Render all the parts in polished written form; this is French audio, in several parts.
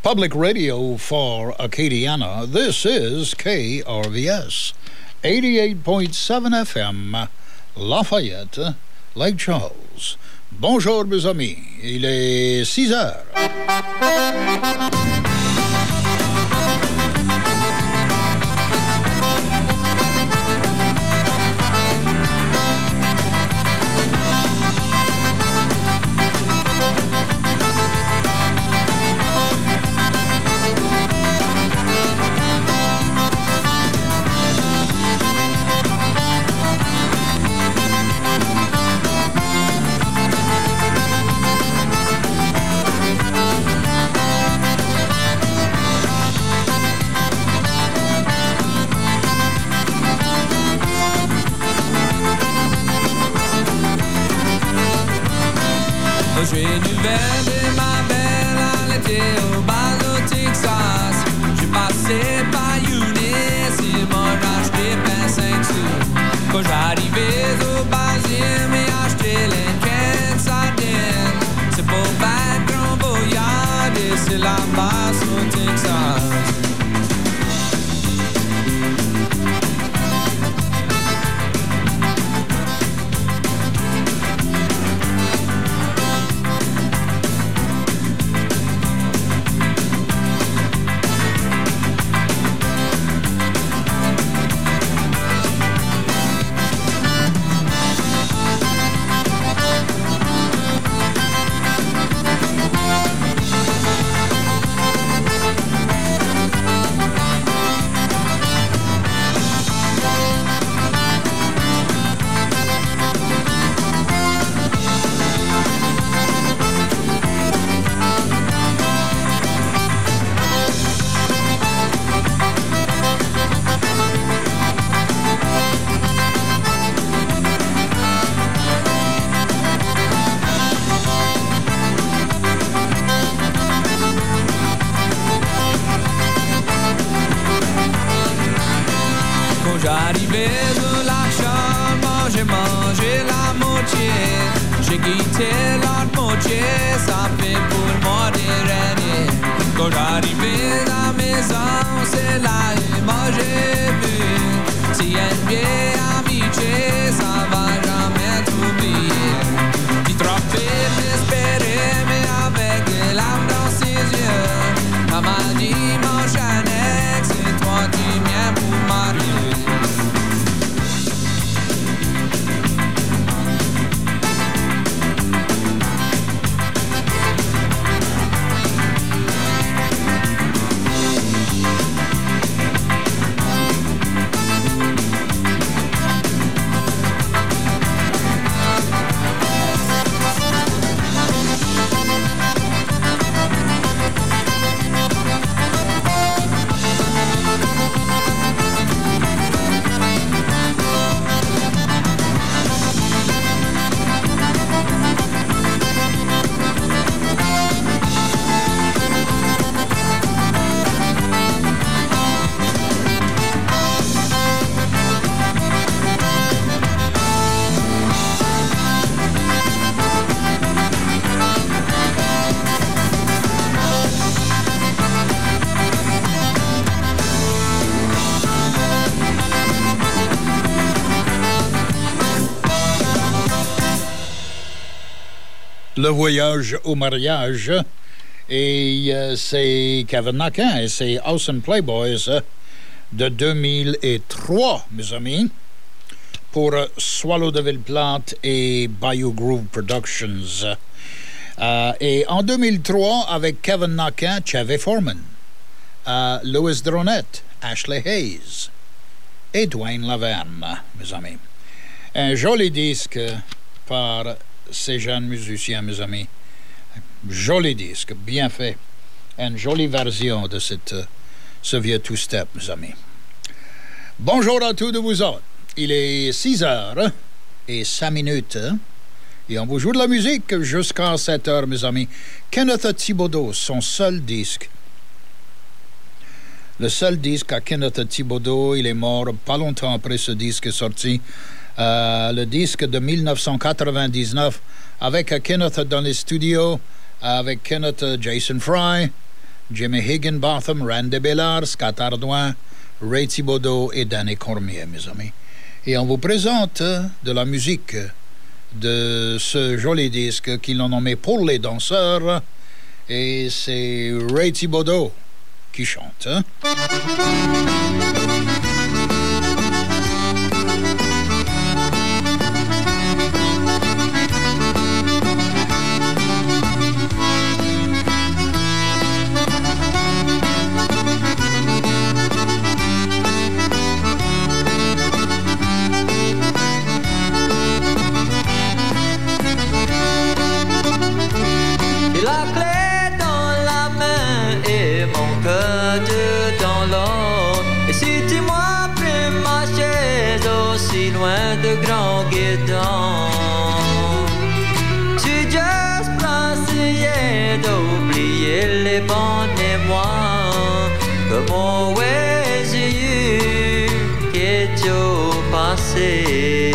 Public radio for Acadiana. This is KRVS 88.7 FM, Lafayette, Lake Charles. Bonjour, mes amis. Il est 6 heures. J'ai une nouvelle de ma belle, elle était au bal au Texas. J'ai passé par Eunice, ils m'ont acheté 25 sous. Quand j'arrivais au Basile, j'ai acheté les 15 sardines. C'est pour battre grand voyage et c'est la base au Texas. J'arrivais de la chambre, j'ai mangé la moitié. J'ai quitté l'autre moitié, ça fait pour moi des rênes. Quand j'arrivais à la maison, c'est là et moi j'ai vu. Si une vieille amitié, ça va jamais t'oublier. Tu trouvais d'espérer, mais avec des larmes dans ses yeux. Maman dit mon Chanex, c'est toi qui viens pour marier. Le voyage au mariage. Et c'est Kevin Naquin et c'est Awesome Playboys de 2003, mes amis, pour Swallow de Ville-Plate et Bayou Groove Productions. Et en 2003, avec Kevin Naquin, Chevy Foreman, Louis Dronette, Ashley Hayes et Dwayne Laverne, mes amis. Un joli disque par ces jeunes musiciens, mes amis. Joli disque, bien fait. Une jolie version de ce vieux two-step, mes amis. Bonjour à tous de vous autres. Il est 6h05 et on vous joue de la musique jusqu'à 7h, mes amis. Kenneth Thibodeau, son seul disque. Le seul disque à Kenneth Thibodeau, il est mort pas longtemps après ce disque est sorti. Le disque de 1999 avec Kenneth dans les studios, avec Kenneth, Jason Fry, Jimmy Higginbotham, Randy Bellard, Scott Ardouin, Ray Thibodeau et Danny Cormier, mes amis. Et on vous présente de la musique de ce joli disque qu'ils ont nommé Pour les danseurs. Et c'est Ray Thibodeau qui chante. La clé dans la main et mon cœur dans l'autre. Et si tu m'as pris ma chaise aussi loin de grands guédons, tu juste essayé d'oublier les bons émois que mon j'ai eu qui est tout passé.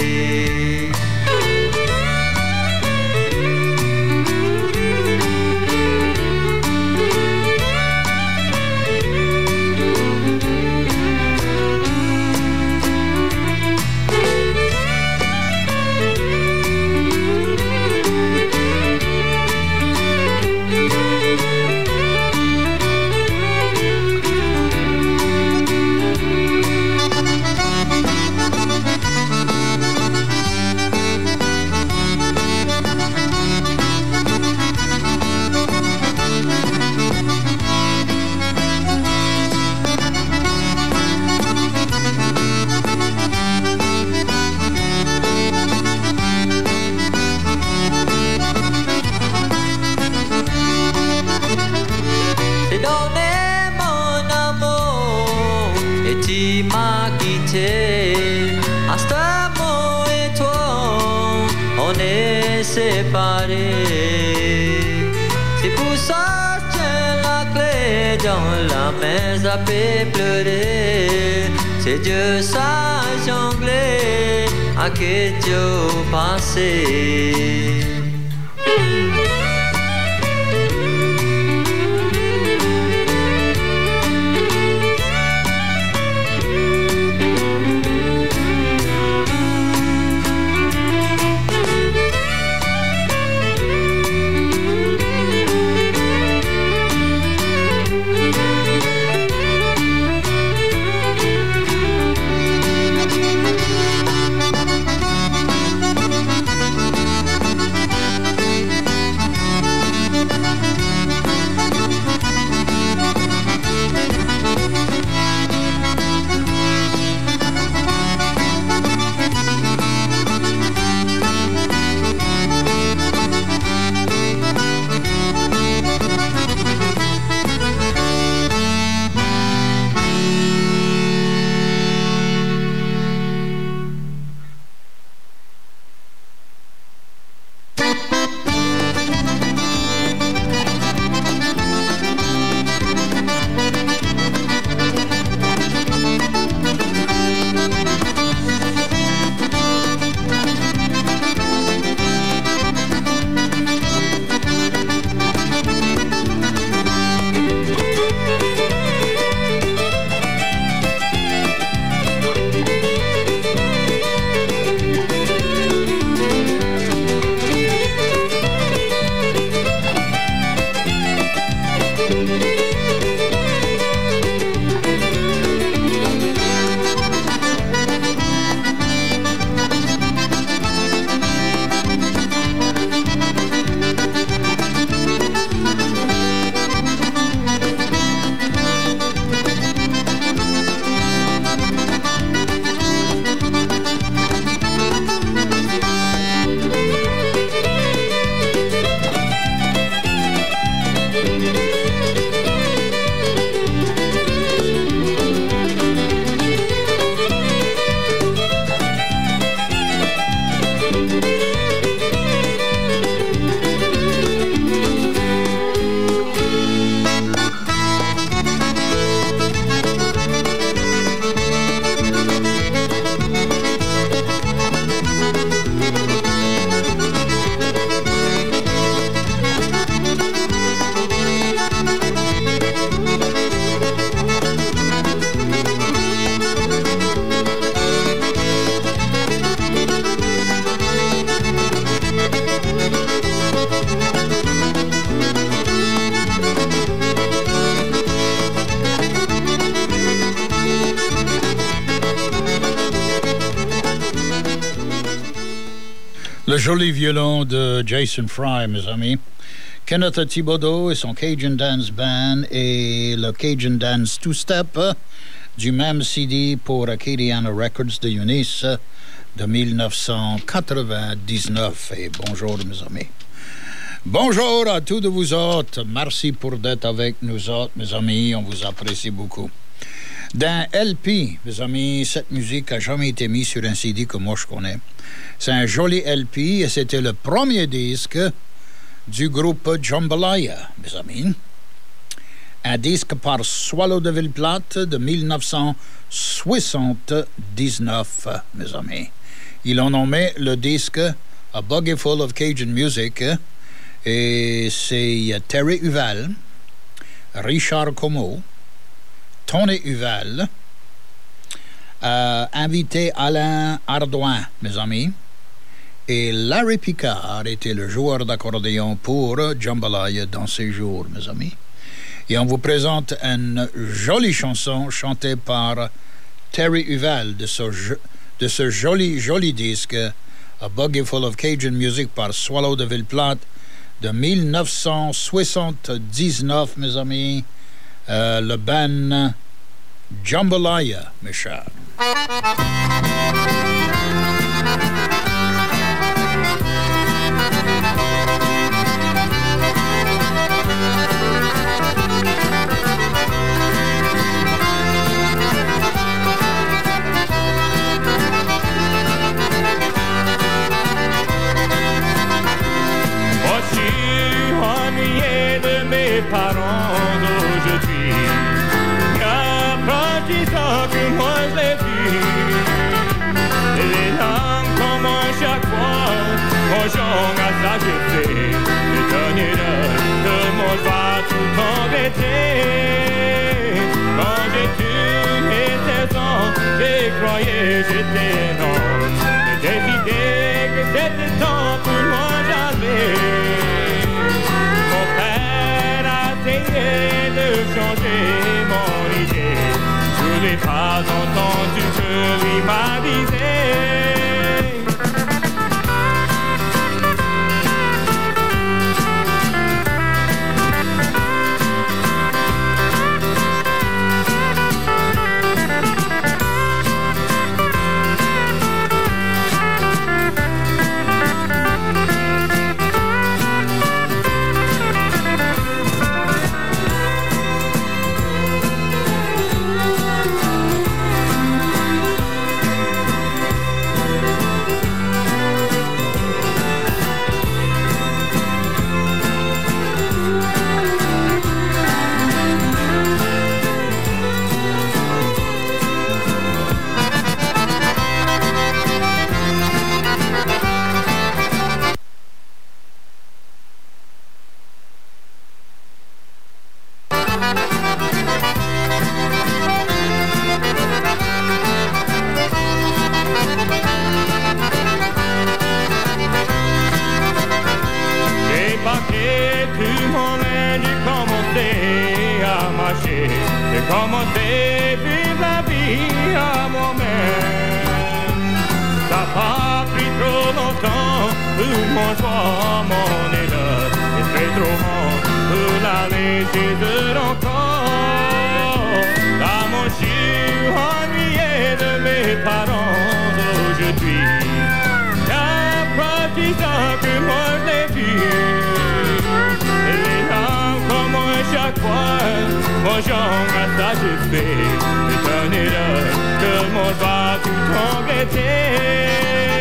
Séparés. C'est pour ça que j'ai la clé dans la main, ça fait pleurer. C'est Dieu ça jonglé à que Dieu passé. Le joli violon de Jason Fry, mes amis. Kenneth Thibodeau et son Cajun Dance Band et le Cajun Dance Two-Step du même CD pour Acadiana Records de Eunice de 1999. Et bonjour, mes amis. Bonjour à tous de vous autres. Merci pour d'être avec nous autres, mes amis. On vous apprécie beaucoup. D'un LP, mes amis, cette musique n'a jamais été mise sur un CD que moi je connais. C'est un joli LP et c'était le premier disque du groupe Jambalaya, mes amis. Un disque par Swallow de Ville-Plate de 1979, mes amis. Ils ont nommé le disque A Buggy Full of Cajun Music et c'est Terry Huval, Richard Como, Tony Huval, invité Alain Ardouin, mes amis, et Larry Picard était le joueur d'accordéon pour Jambalaya dans ces jours, mes amis. Et on vous présente une jolie chanson chantée par Terry Huval de ce joli disque A Buggy Full of Cajun Music par Swallow de Ville-Plate de 1979, mes amis. Le band Jambalaya, mes chers. De mes parents d'aujourd'hui, qu'apprentissant que moi je l'ai vu, les langues commencent chaque fois, mon genre à s'ajouter, étonné que mon va tout embêter. Quand j'ai tué 16 ans, j'ai croyé j'étais énorme, j'ai décidé que c'était temps pour moi jamais. De changer mon idée, je n'ai pas entendu que lui m'aviser. J'ai commencé vivre la vie à moi-même. Ça n'a pas pris trop longtemps pour mon choix, mon élan. Et c'est trop long pour l'aller chez eux encore. Là, moi, je suis ennuyé de mes parents d'aujourd'hui. Qu'apprentissant que moi je l'ai vu. Et les langues comment chaque fois. Mon genre à s'ajuster, étonné que le monde va tout embêter.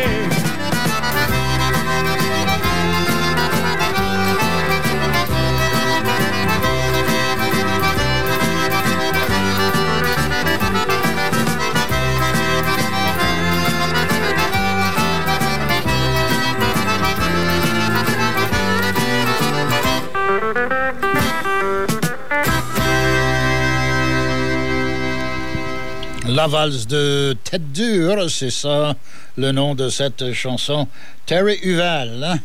La valse de Tête dure, c'est ça le nom de cette chanson. Terry Huval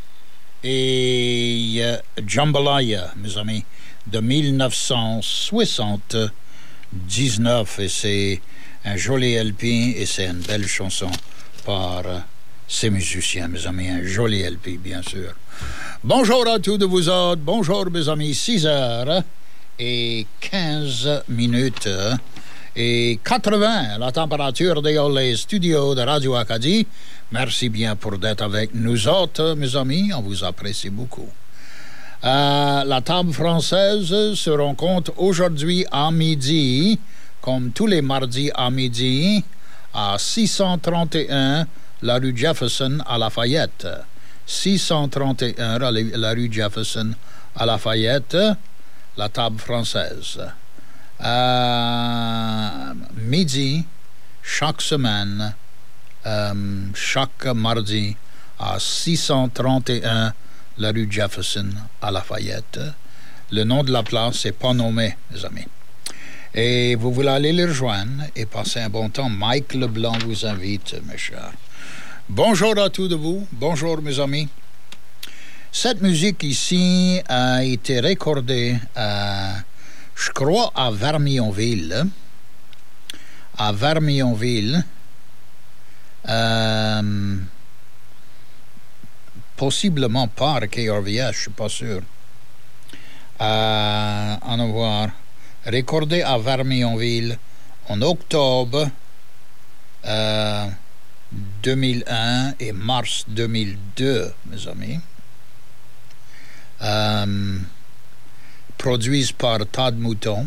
et Jambalaya, mes amis, de 1979. Et c'est un joli LP et c'est une belle chanson par ces musiciens, mes amis. Un joli LP, bien sûr. Bonjour à tous de vous autres. Bonjour, mes amis. 6h et 15 minutes et 80, la température dans les studios de Radio Acadie. Merci bien pour d'être avec nous autres, mes amis. On vous apprécie beaucoup. La table française se rencontre aujourd'hui à midi, comme tous les mardis à midi, à 631 la rue Jefferson à Lafayette. 631 la rue Jefferson à Lafayette, la table française. Midi, chaque semaine, chaque mardi, à 631 la rue Jefferson à Lafayette. Le nom de la place n'est pas nommé, mes amis. Et vous voulez aller les rejoindre et passer un bon temps. Mike Leblanc vous invite, mes chers. Bonjour à tous de vous. Bonjour, mes amis. Cette musique ici a été recordée, je crois, à Vermionville. À Vermionville. Possiblement par KRVS, je ne suis pas sûr. En avoir recordé à Vermionville en octobre 2001 et mars 2002, mes amis. Produits par Todd Mouton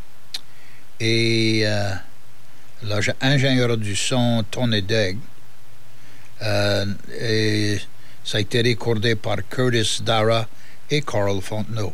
et l'ingénieur du son Tony Degg. Et ça a été recordé par Curtis Dara et Carl Fontenot.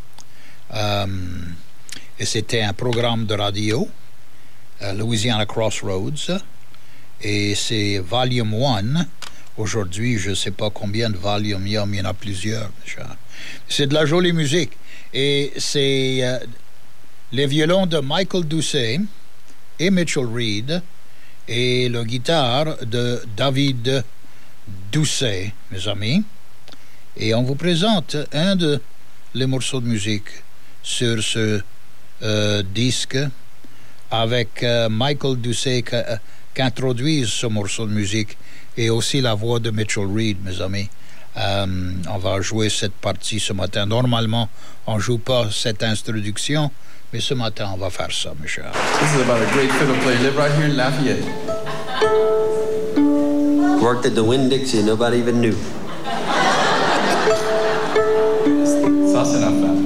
Et c'était un programme de radio, Louisiana Crossroads, et c'est Volume 1. Aujourd'hui, je ne sais pas combien de volumes il y en a plusieurs. C'est de la jolie musique. Et c'est les violons de Michael Doucet et Mitchell Reed et la guitare de David Doucet, mes amis. Et on vous présente un de les morceaux de musique sur ce disque avec Michael Doucet qui introduit ce morceau de musique et aussi la voix de Mitchell Reed, mes amis. On va jouer cette partie ce matin. Normalement, on ne joue pas cette introduction, mais ce matin, on va faire ça, mes chers. This is about a great fiddle player. Live right here in Lafayette. Worked at the Winn-Dixie, nobody even knew. Ça, c'est la femme.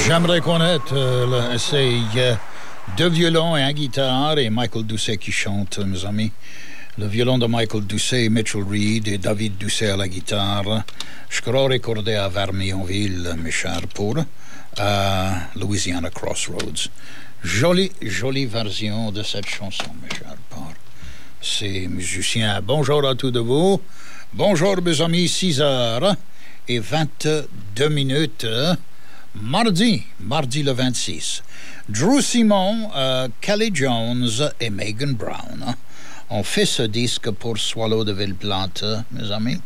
J'aimerais connaître, c'est deux violons et un guitare et Michael Doucet qui chante, mes amis. Le violon de Michael Doucet, Mitchell Reed et David Doucet à la guitare. Je crois recorder à Vermionville, mes chers, pour Louisiana Crossroads. Jolie version de cette chanson, mes chers, par ces musiciens. Bonjour à tous de vous. Bonjour, mes amis, 6h22. Mardi le 26. Drew Simon, Kelly Jones et Megan Brown ont fait ce disque pour Swallow de Ville-Plate, mes amis.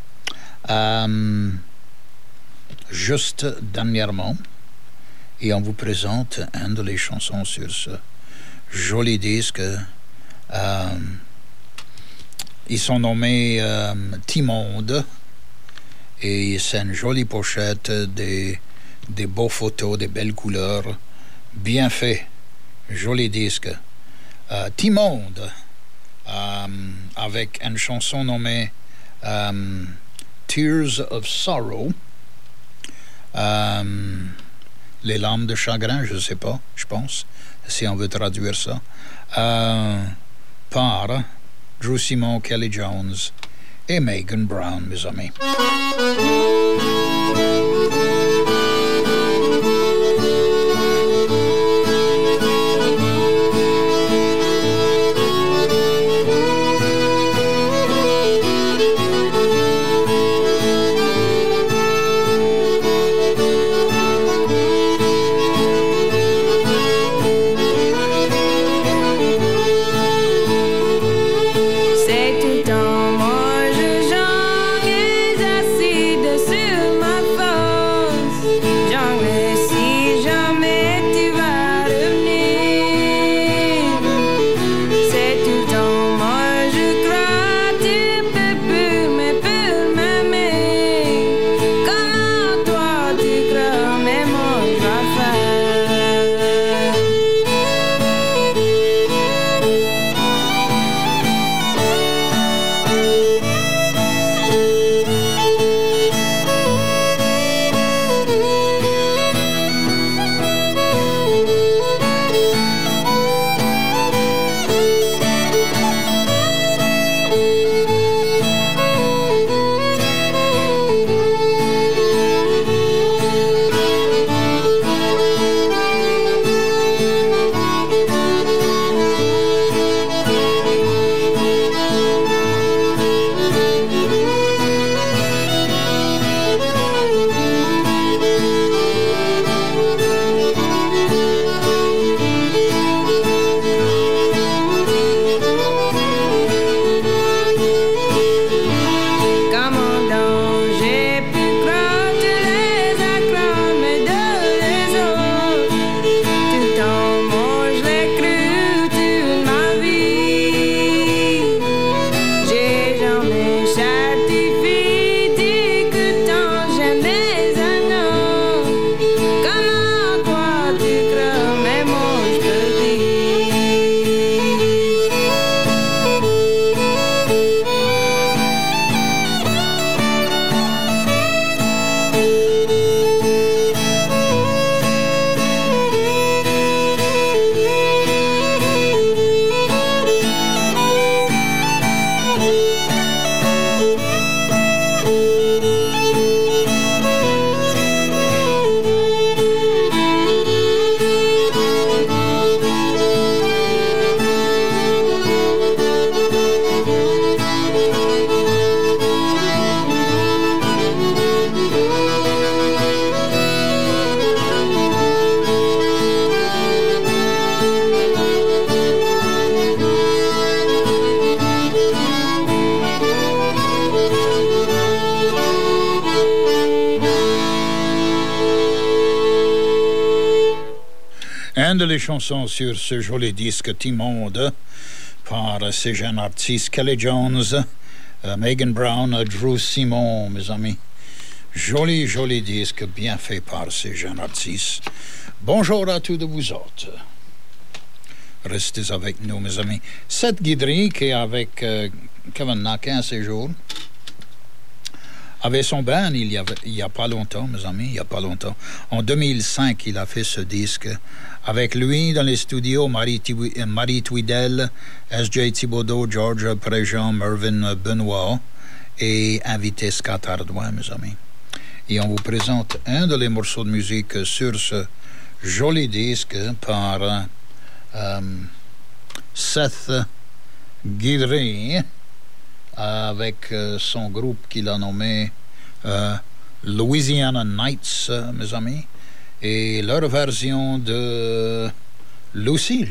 Juste dernièrement. Et on vous présente une de les chansons sur ce joli disque. Ils sont nommés Timonde. Et c'est une jolie pochette, des beaux photos, des belles couleurs. Bien fait. Joli disque. Timonde. Avec une chanson nommée Tears of Sorrow. Les larmes de chagrin, je ne sais pas, je pense, si on veut traduire ça. Par Drew Simon, Kelly Jones et Megan Brown, mes amis. De les chansons sur ce joli disque Timonde par ces jeunes artistes Kelly Jones, Megan Brown, Drew Simon, mes amis. Joli disque bien fait par ces jeunes artistes. Bonjour à tous de vous autres. Restez avec nous, mes amis. Cette guiderie qui est avec Kevin Naquin ces jours. avait son band il y a pas longtemps, mes amis, il y a pas longtemps. En 2005, il a fait ce disque. Avec lui, dans les studios, Marie Tweedell, S.J. Thibodeau, George Préjean, Mervyn Benoit et invité Scott Hardwin, mes amis. Et on vous présente un de les morceaux de musique sur ce joli disque par Seth Guidry, avec son groupe qu'il a nommé Louisiana Nights, mes amis, et leur version de Lucille.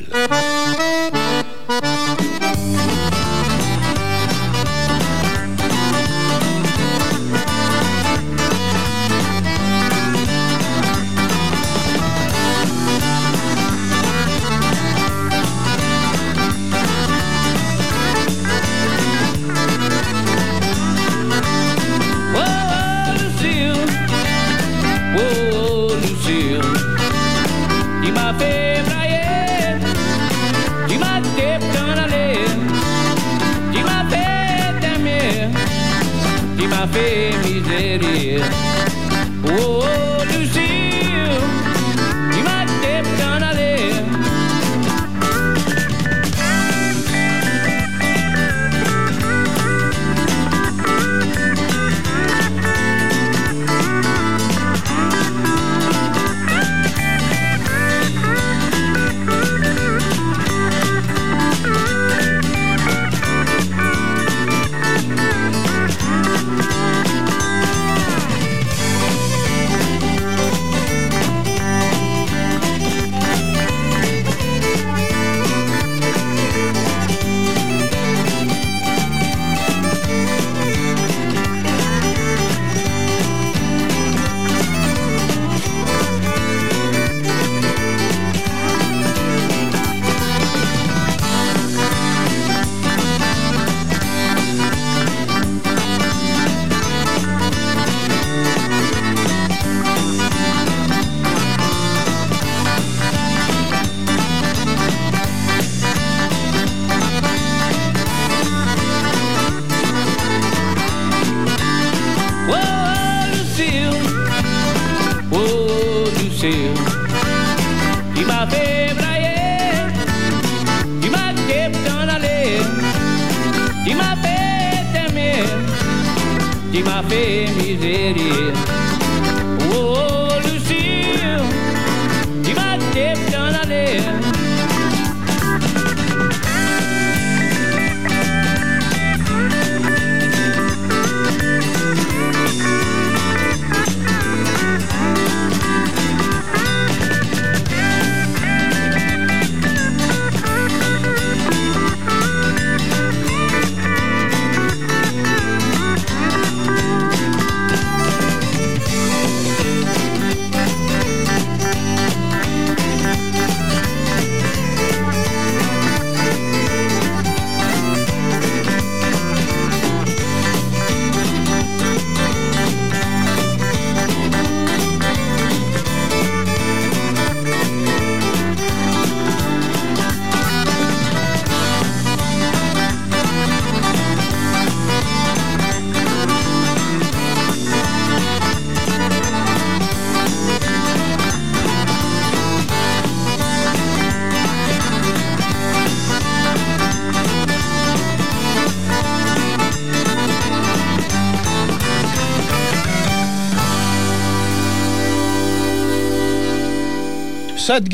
Seth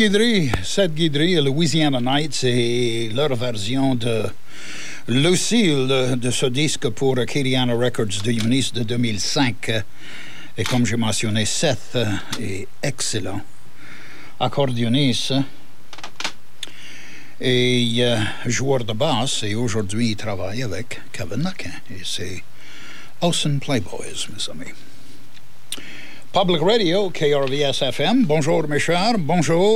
Guidry, Louisiana Nights et leur version de Lucille de ce disque pour Acadiana Records de Eunice de 2005. Et comme j'ai mentionné, Seth est excellent accordéoniste et joueur de basse, et aujourd'hui il travaille avec Kevin Naquin et c'est Olsen Playboys, mes amis. Public Radio, KRVS-FM. Bonjour, mes chers. Bonjour.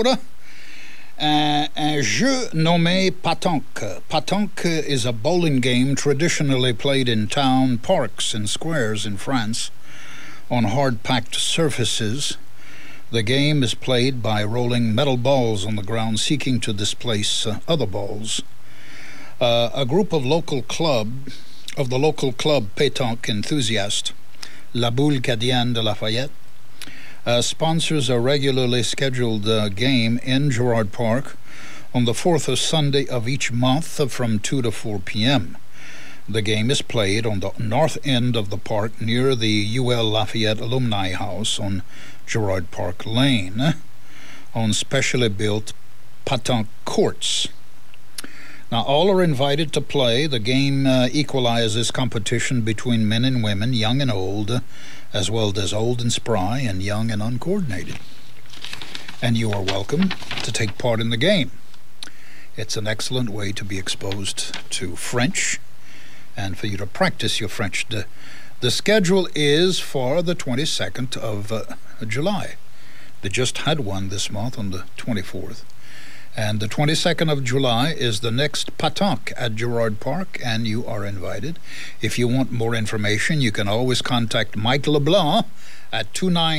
Un jeu nommé Patonk. Patonk is a bowling game traditionally played in town parks and squares in France on hard-packed surfaces. The game is played by rolling metal balls on the ground seeking to displace other balls. A group of the local club Pétanque enthusiasts La Boule Cadienne de Lafayette, sponsors a regularly scheduled game in Girard Park on the fourth Sunday of each month from 2 to 4 p.m. The game is played on the north end of the park near the UL Lafayette Alumni House on Girard Park Lane on specially built pétanque courts. Now, all are invited to play. The game equalizes competition between men and women, young and old, as well as old and spry and young and uncoordinated. And you are welcome to take part in the game. It's an excellent way to be exposed to French and for you to practice your French. The schedule is for the 22nd of July. They just had one this month on the 24th. And the 22nd of July is the next pétanque at Girard Park, and you are invited. If you want more information, you can always contact Mike LeBlanc at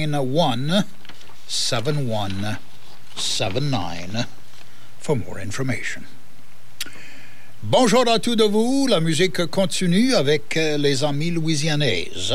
291-7179 for more information. Bonjour à tous de vous. La musique continue avec les amis louisianaises.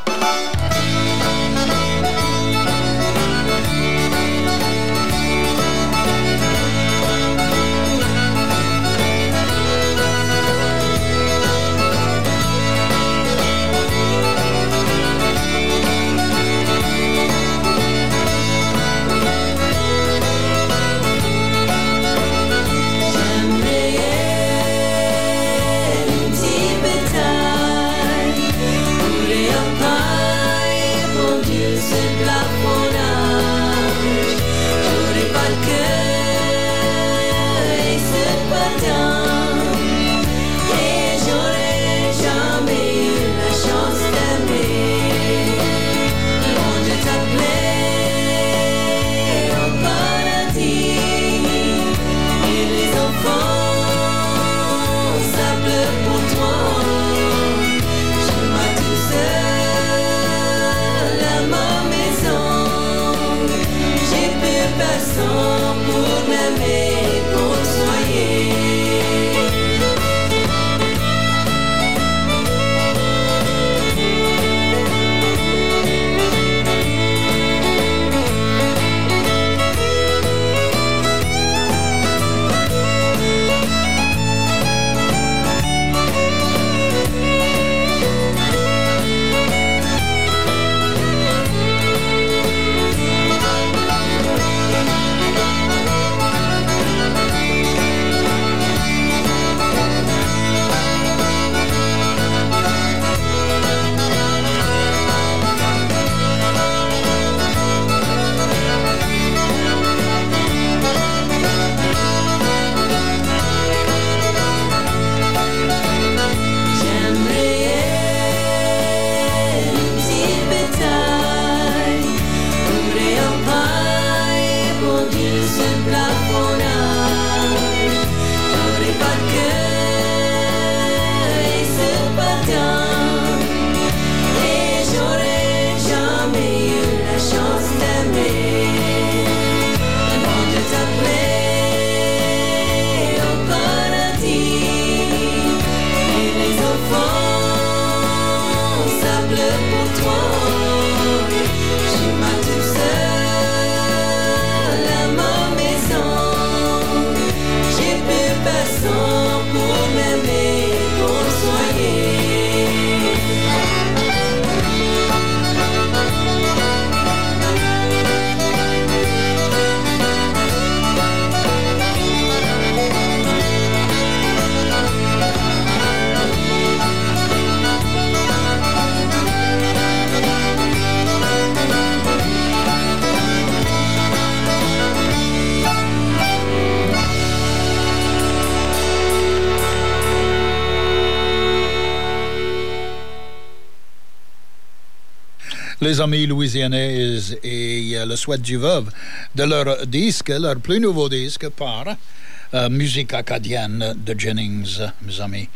Les amis louisianais et le Souhait du Veuve de leur disque, leur plus nouveau disque par Musique acadienne de Jennings, mes amis.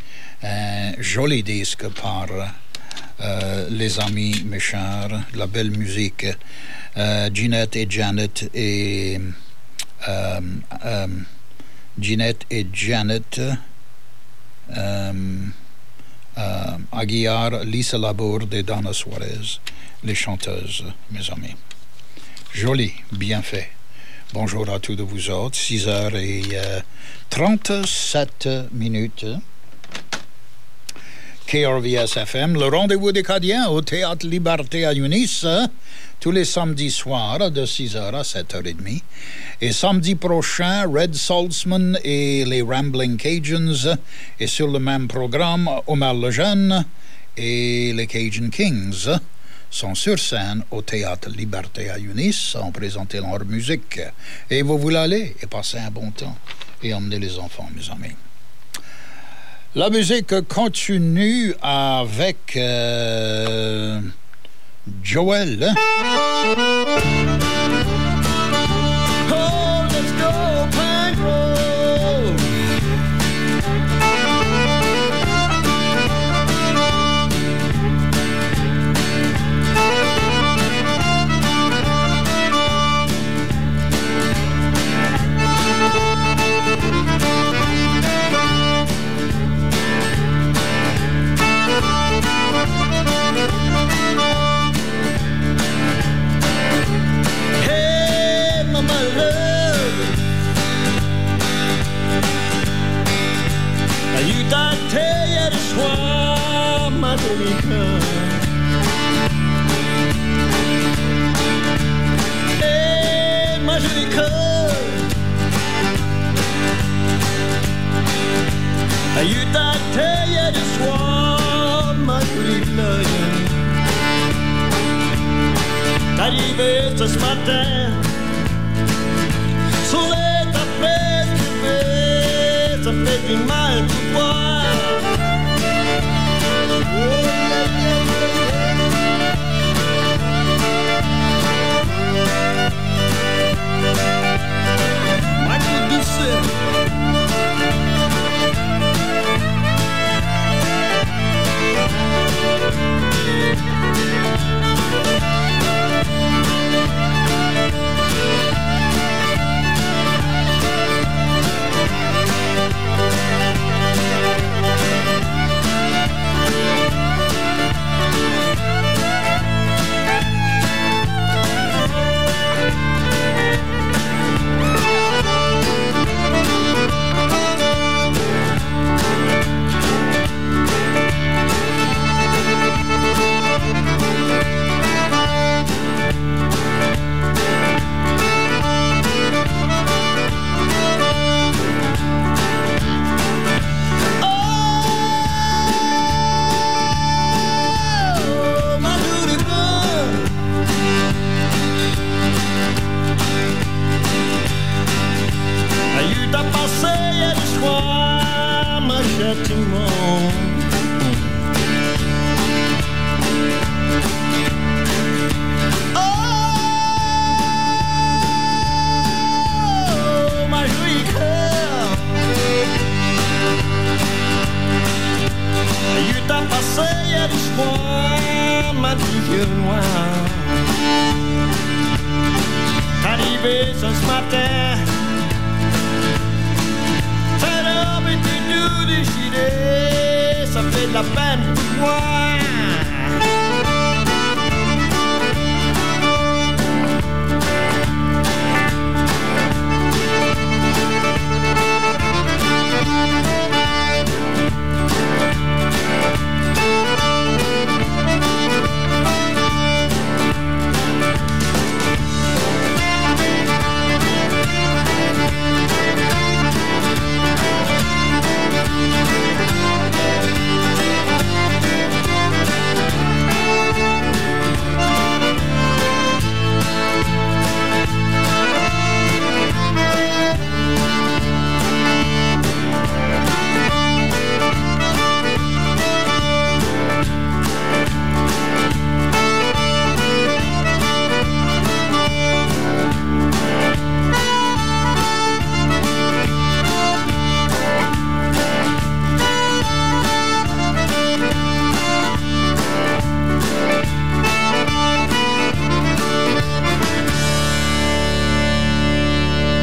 Joli disque par les amis, mes chers, la belle musique. Ginette et Janet et Aguiar, Lisa Labourde et Donna Suarez, les chanteuses, mes amis. Joli, bien fait. Bonjour à tous de vous autres, 6h37 KRVS FM, le rendez-vous des Cadiens au Théâtre Liberté à Yunis, tous les samedis soirs de 6h à 7h30. Et samedi prochain, Red Saltzman et les Rambling Cajuns. Et sur le même programme, Omar Lejeune et les Cajun Kings sont sur scène au Théâtre Liberté à Yunis en présentant leur musique. Et vous voulez aller et passer un bon temps et emmener les enfants, mes amis. La musique continue avec Joel. Oh, let's go, Pine Grove. Hey, mama love, you thought tell you the swamp, my baby come. Hey, my baby come. You thought tell you the swamp, my baby love. T'arrivais ce matin, soleil t'a fait lever, ça fait du mal pour toi. Oh, Michael Dixon.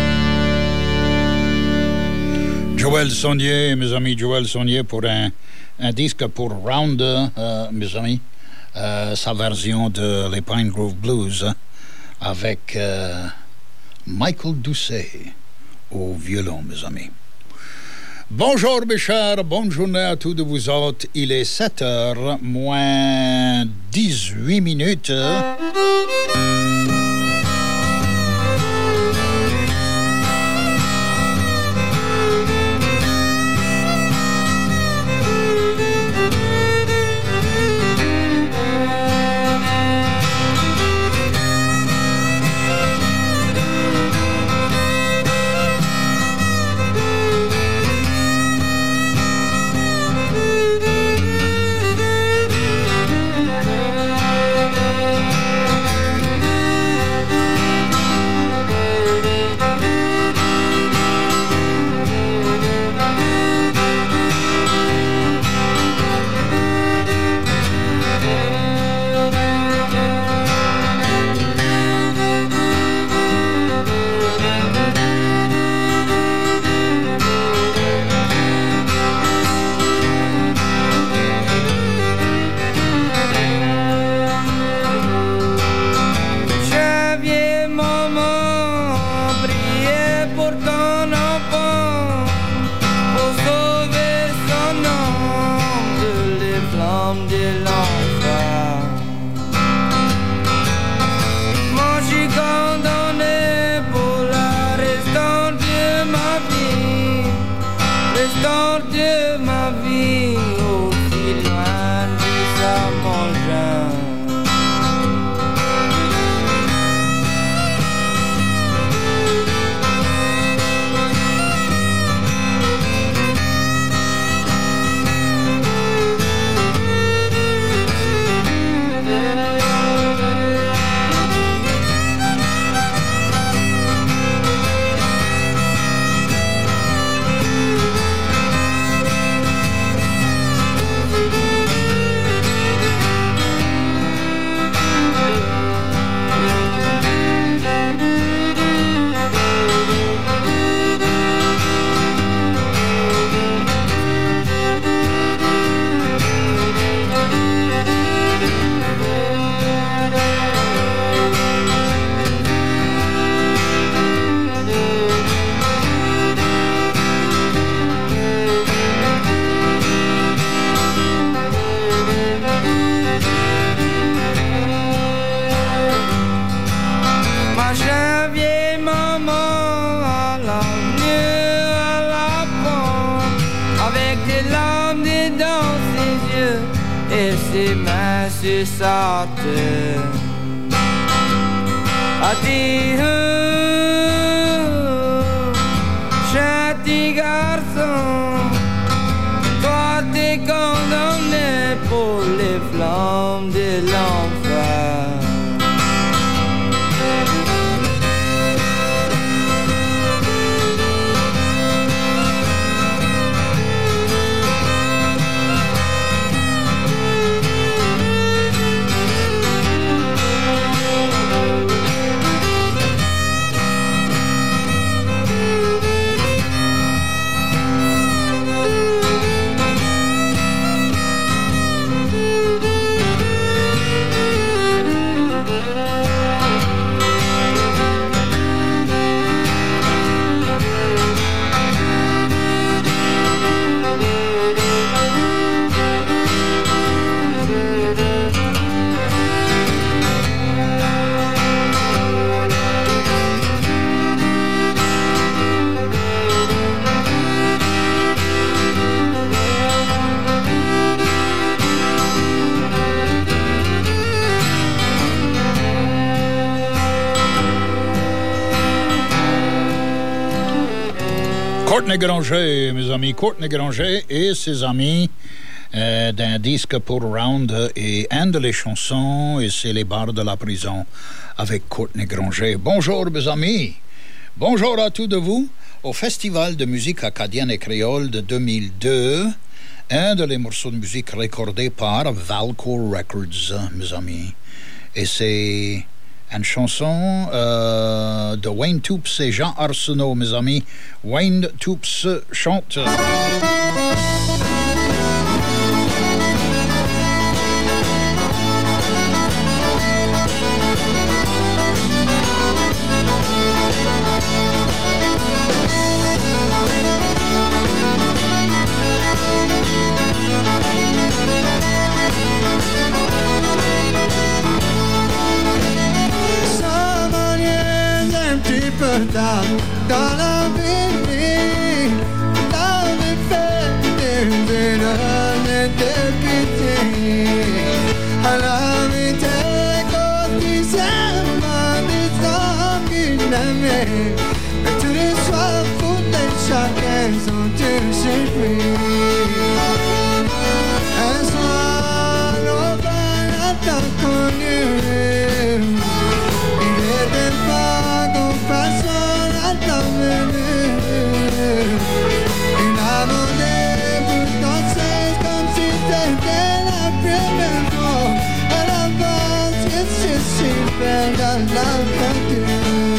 Joël Saunier, mes amis, Joël Saunier pour un un disque pour Round, mes amis. Sa version de les Pine Grove Blues avec Michael Doucet au violon, mes amis. Bonjour mes chers, bonne journée à tous de vous autres. Il est 7h moins 18 minutes. Châti garçon, toi t'es condamné pour les flammes de l'enfer. Courtney Granger, mes amis, Courtney Granger et ses amis d'un disque pour Round et un de les chansons, et c'est les bars de la prison avec Courtney Granger. Bonjour mes amis, bonjour à tous de vous au Festival de musique acadienne et créole de 2002, un de les morceaux de musique recordés par Valco Records, mes amis, et c'est une chanson de Wayne Toups et Jean Arsenault, mes amis. Wayne Toups chante. dans la vie, dans les fêtes et dans les députés, à la vérité quotidienne des hommes qui n'aimaient, et tous les soirs pour chacun sont surpris. Un soir, au bal connu, il était pas compassion à t'emmener. Il a demandé pour danser comme si c'était la première fois. À la base, c'est super dans la voiture.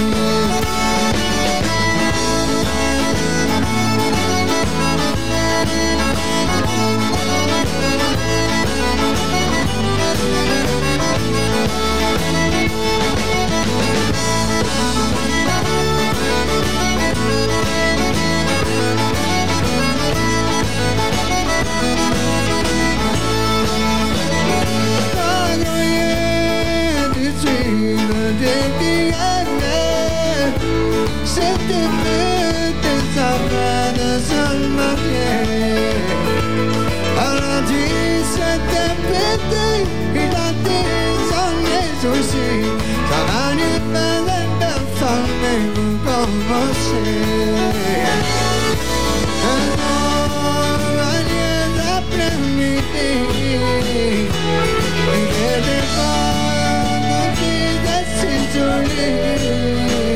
C'était plus des affaires de seulement bien. Elle a dit c'était pété, il a dit sans les soucis. Ça va nous faire un bel famille pour commencer. Un jour, un après-midi, il était pas mon fils isolé.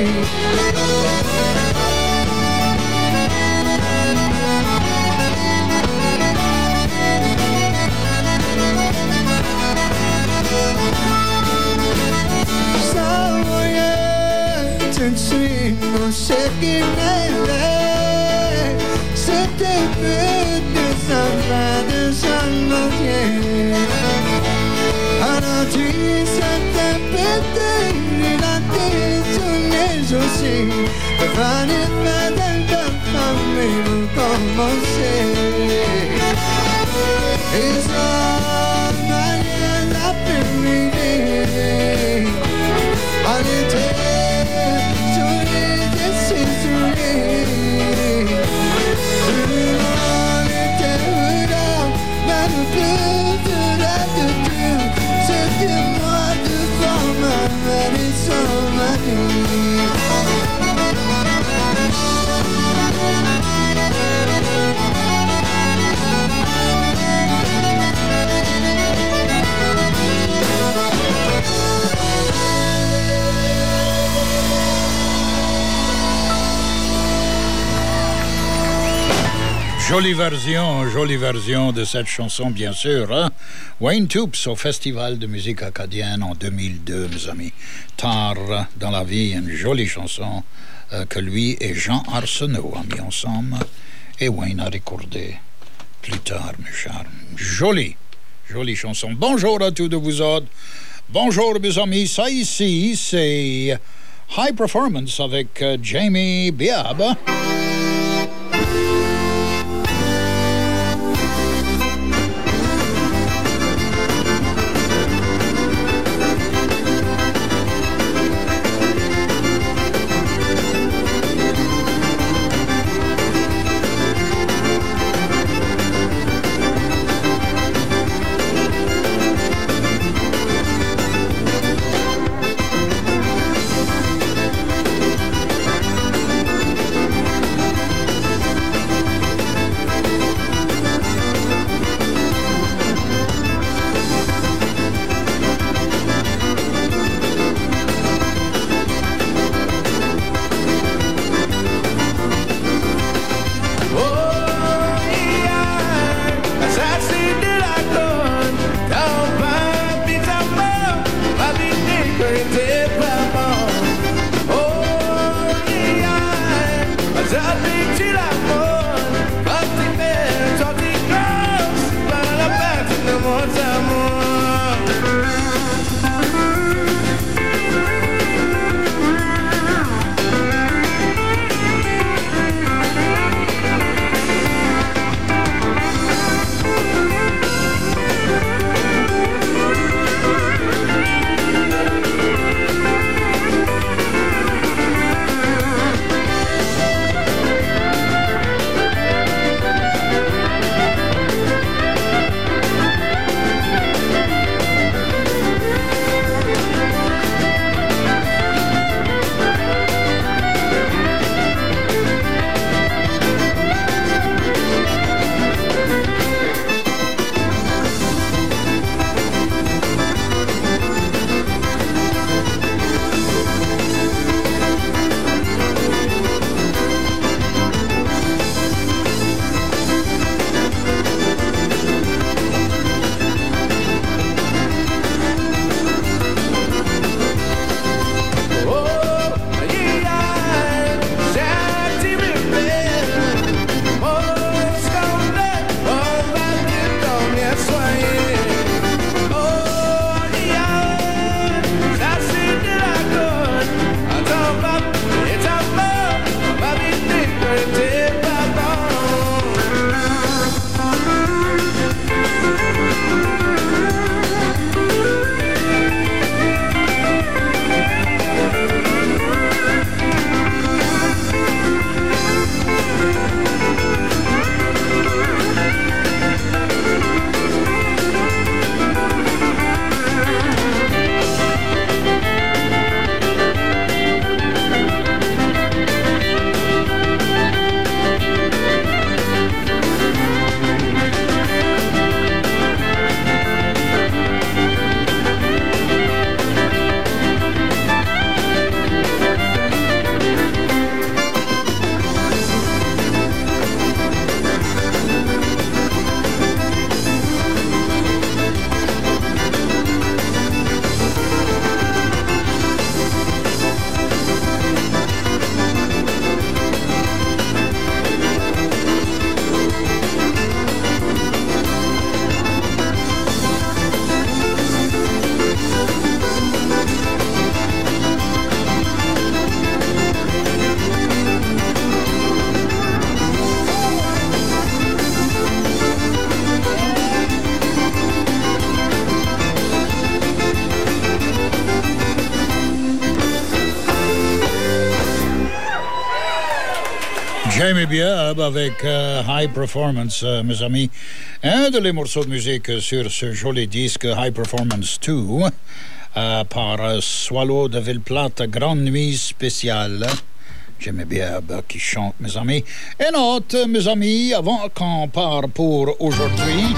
Ce qui m'aimait, c'était plus des affaires de Saint-Martin. Alors tu c'était pété, il a dit tous les aussi. Le fan est fait d'un famille pour commencer. Et ça m'a rien l'après-midi. En été. Jolie version de cette chanson, bien sûr. Hein? Wayne Toups au Festival de musique acadienne en 2002, mes amis. Tard dans la vie, une jolie chanson que lui et Jean Arsenault ont mis ensemble. Et Wayne a recordé plus tard, mes chers. Jolie chanson. Bonjour à tous de vous autres. Bonjour, mes amis. Ça ici, c'est High Performance avec Jamie Biab. Jamie Biab avec High Performance, mes amis. Un de les morceaux de musique sur ce joli disque High Performance 2 par Swallow de Villeplate, Grande Nuit Spéciale. Jamie Biab qui chante, mes amis. Et note, mes amis, avant qu'on part pour aujourd'hui.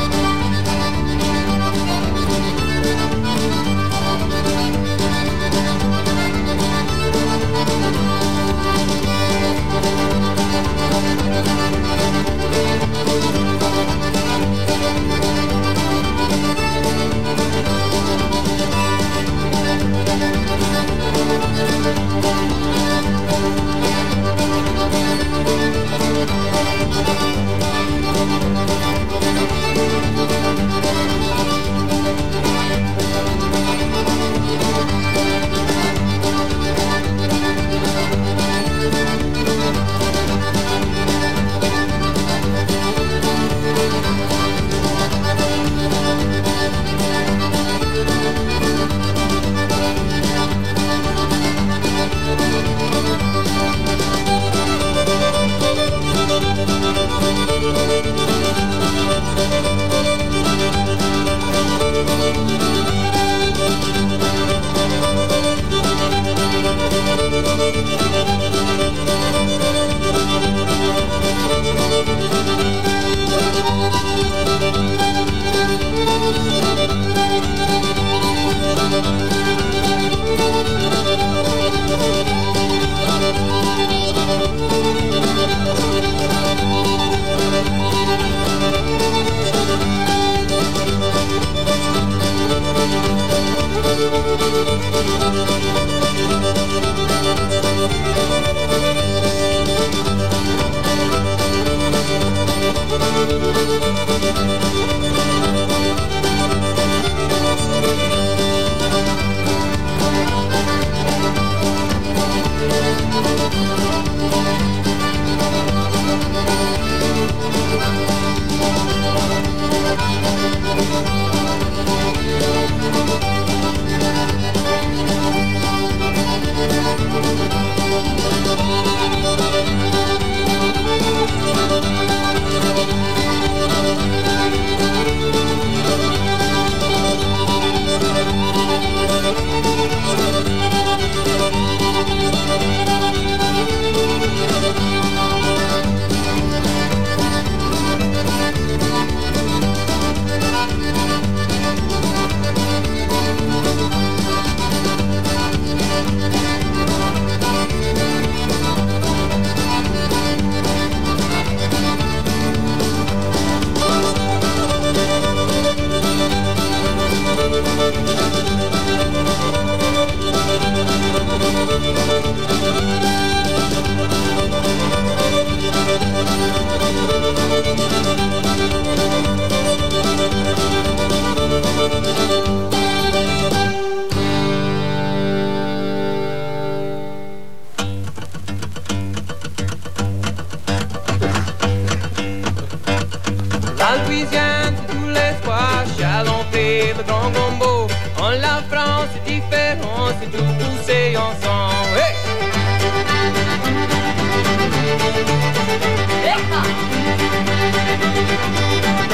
La Louisiane, c'est tous les soirs, Chalon fait le grand gombo. En la France, c'est différent, c'est tout poussé ensemble.